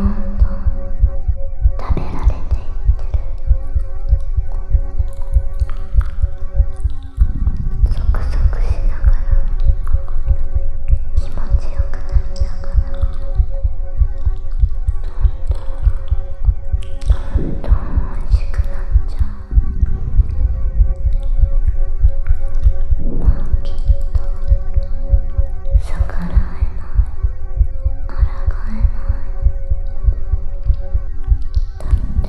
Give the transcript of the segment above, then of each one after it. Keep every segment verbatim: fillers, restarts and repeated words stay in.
んどん食べられていってる。ゾクゾクしながら気持ちよくなりながら、どんどんどんどん美味しくなっちゃう。まあきっと逆らえない、抗えない。だって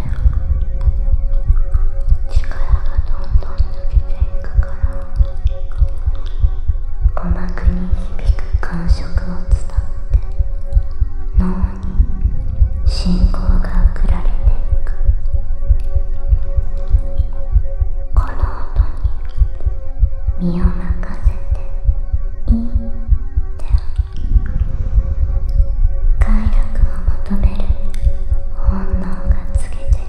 力がどんどん抜けていくから、鼓膜に響く感触を伝って脳に信号が送られていく。この音に身を任せていいって快楽を求める本能が告げてる。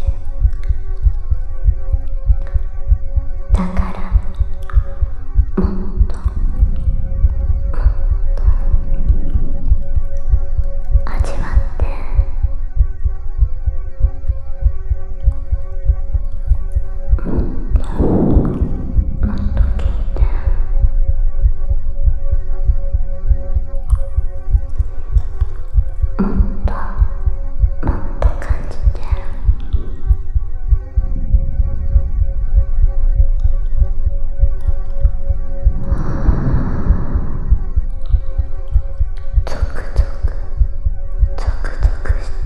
だからもっともっと味わって。もっともっと聞いて。もっともっと感じて。ゾクゾクゾクゾクして。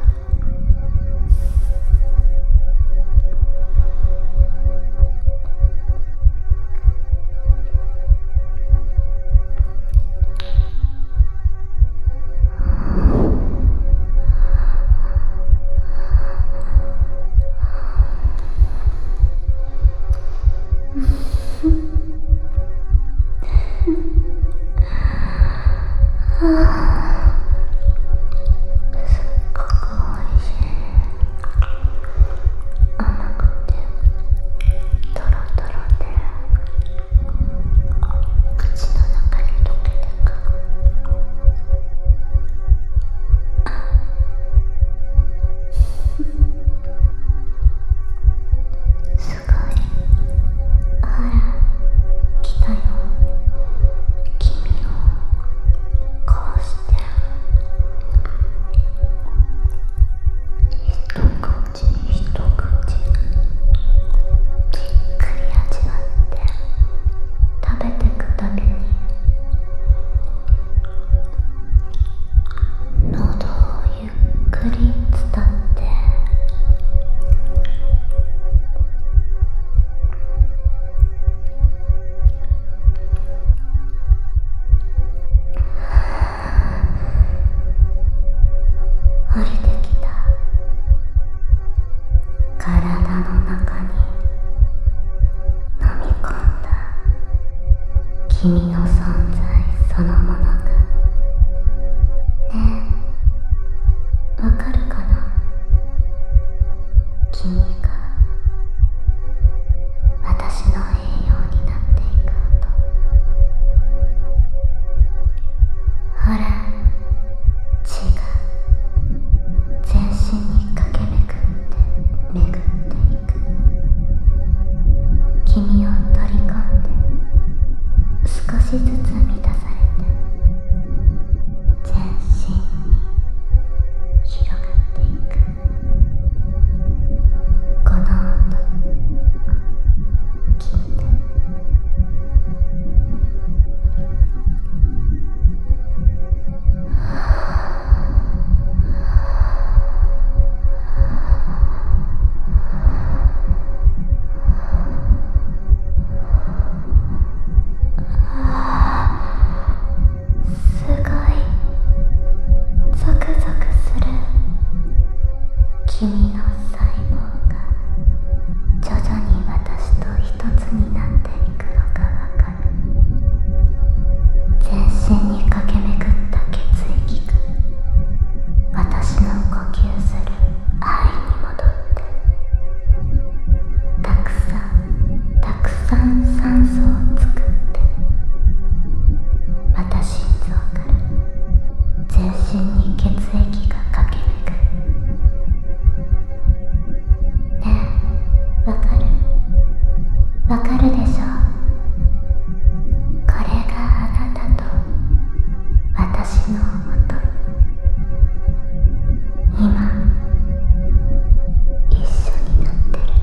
すっごくおいしい。甘くてトロトロで口の中に溶けてく。すごい。ほら来たよ。君をこうして一口一口じっくり味わって食べてくたびに喉をゆっくり伝って降りてきた。体の中に飲み込んだ君の存在そのものが。ねえ、わかるかな？君が私の栄養になっていく音。ほら血が全身に駆け巡って巡っていく。君を取り込んで少しずつ満たされて全身に広がっていく。この音聞いて。すごいゾクゾクする。君の細胞が徐々に私と一つになっていくのがわかる。全身に駆け巡った血液が私の呼吸する愛に戻ってたくさんたくさん酸素を作ってまた心臓から全身に血液が駆け巡って今一緒になってる。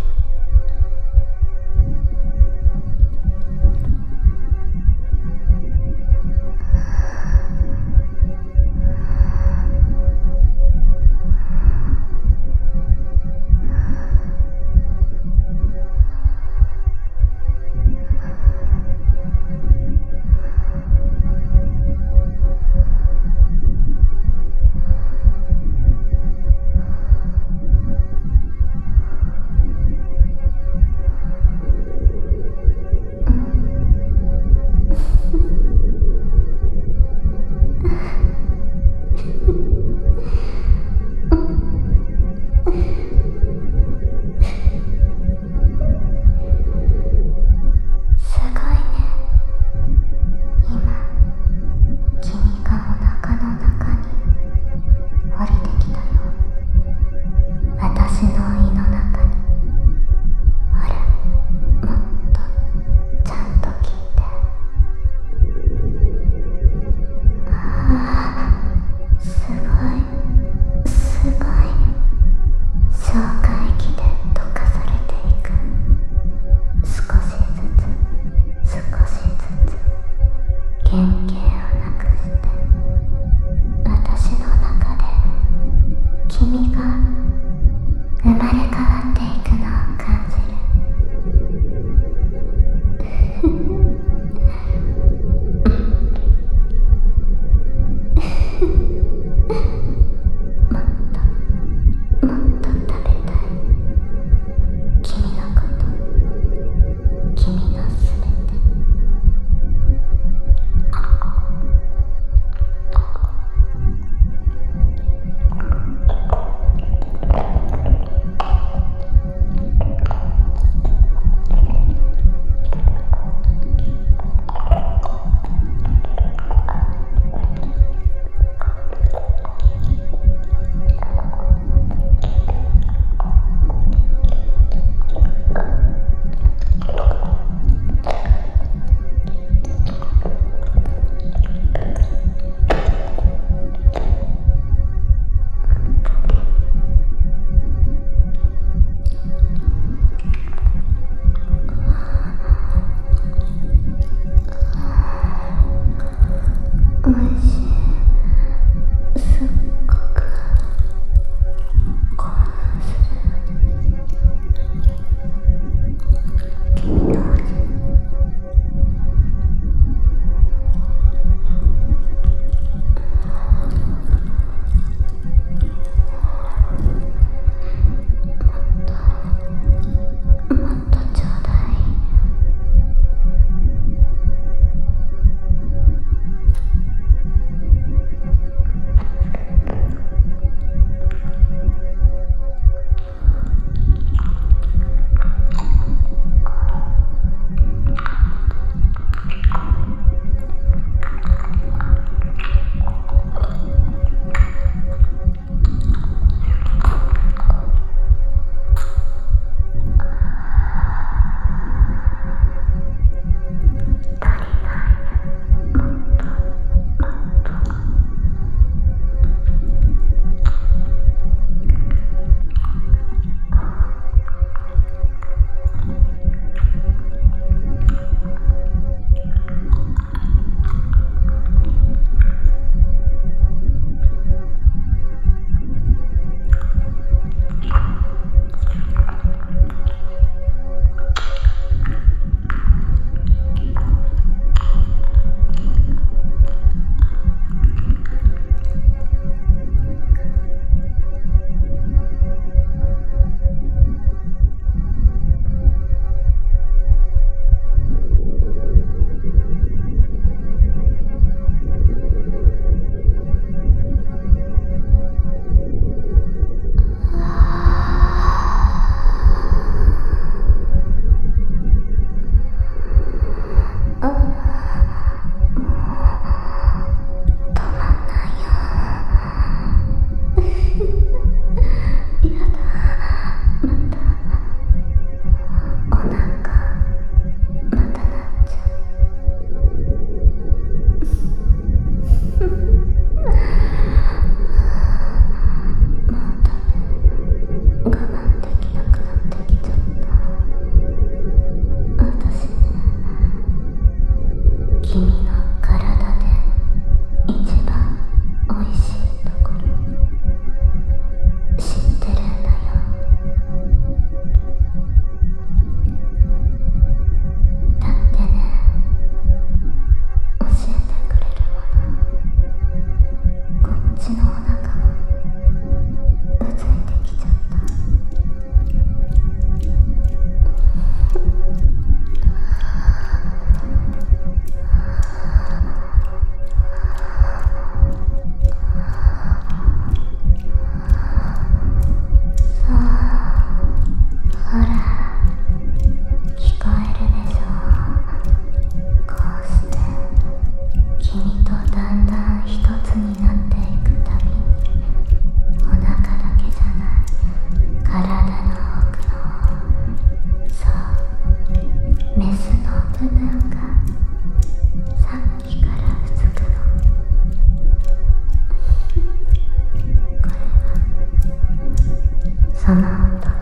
その音、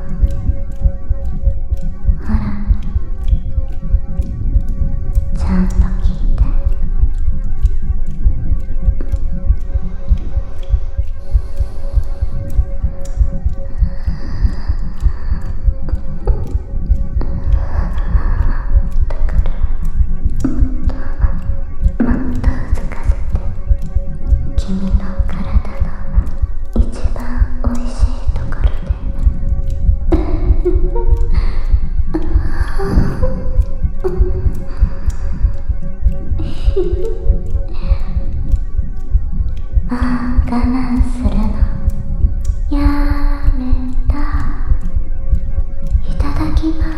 ほら、ちゃんと聞いて。もう我慢するのやめた。いただきます。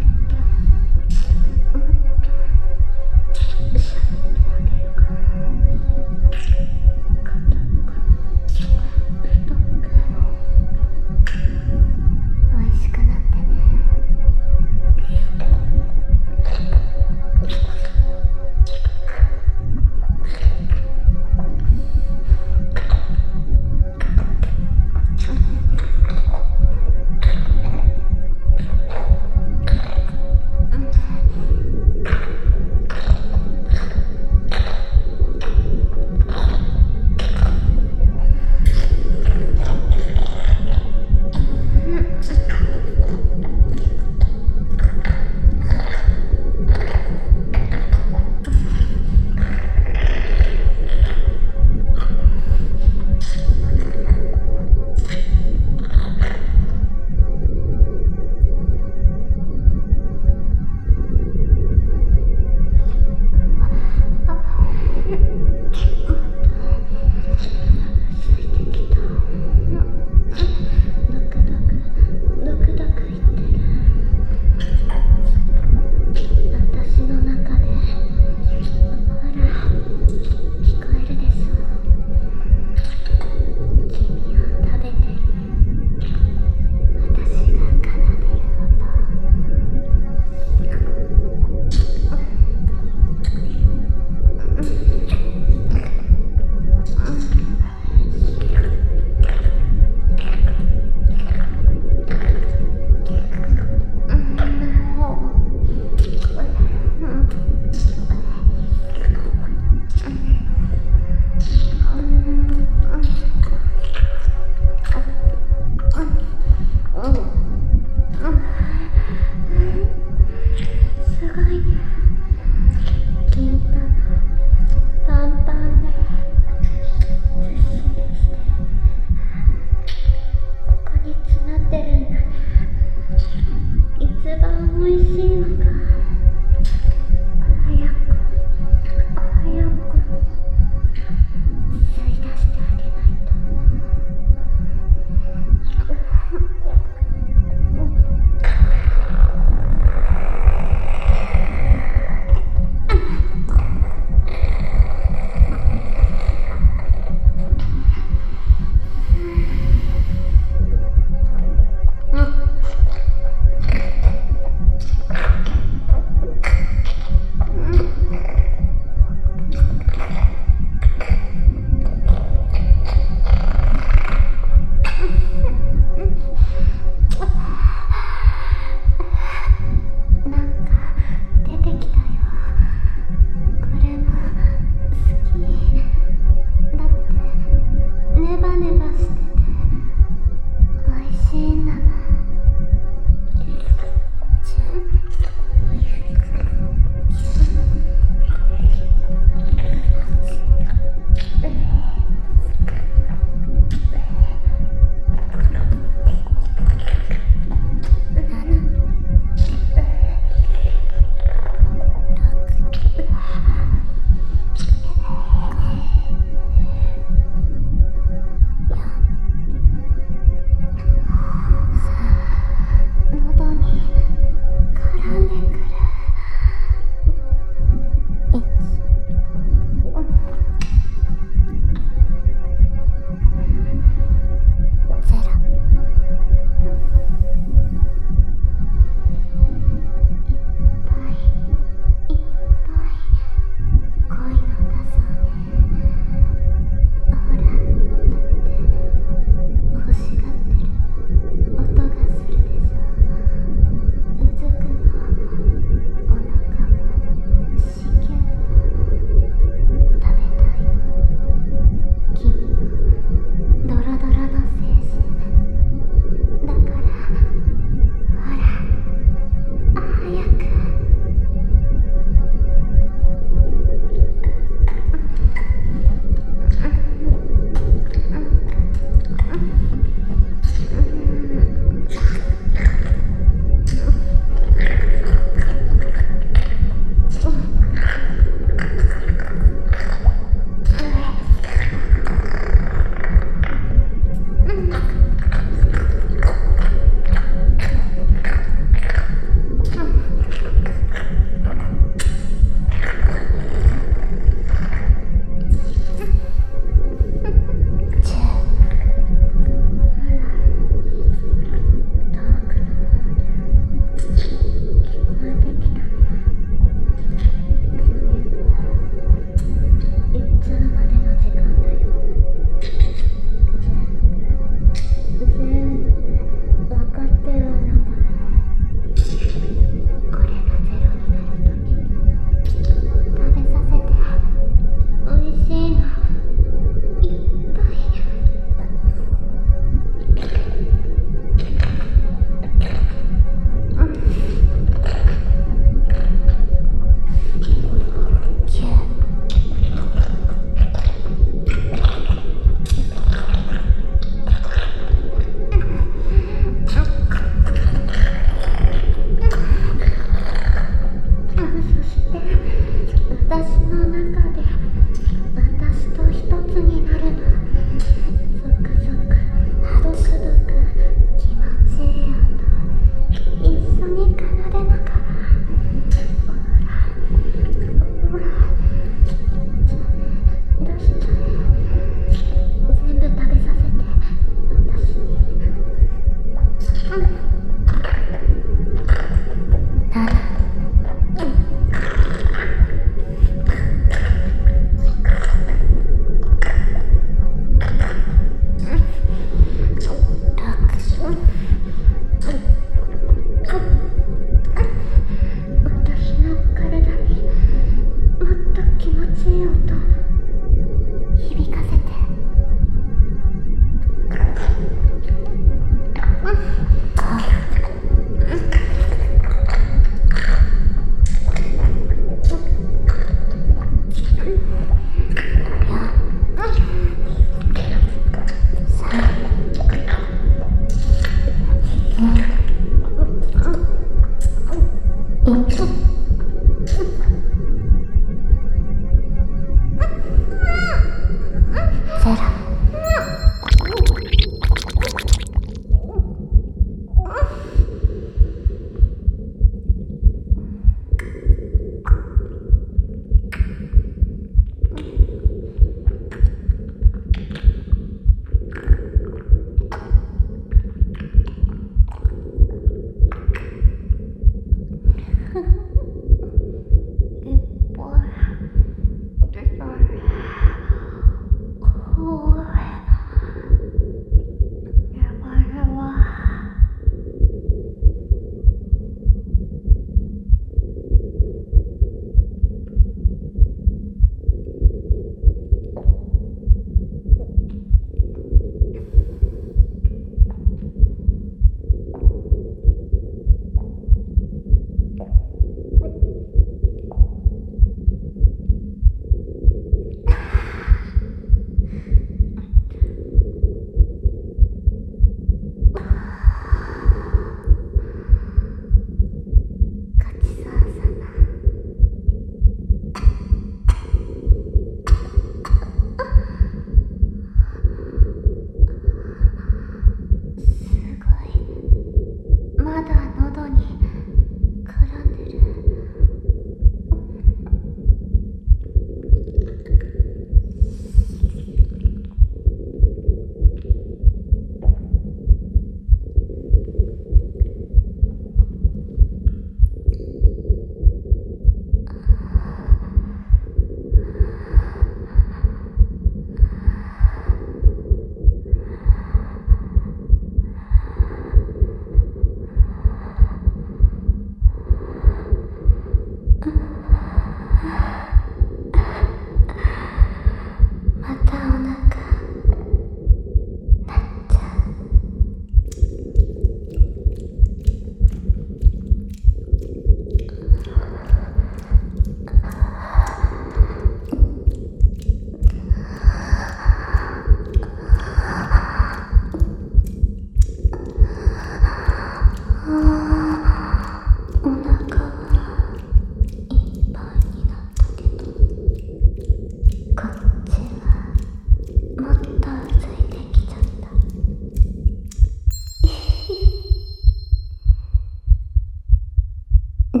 ね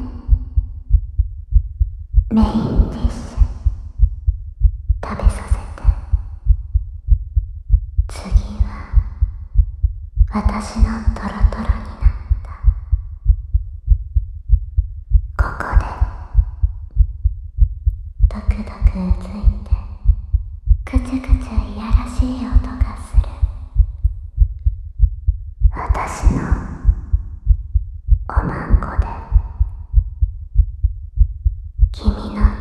え、メインディッシュ食べさせて。次は私のトロトロになったここでドクドクうずいてくちゅくちゅいやらしい音がする。私のおまんこで君の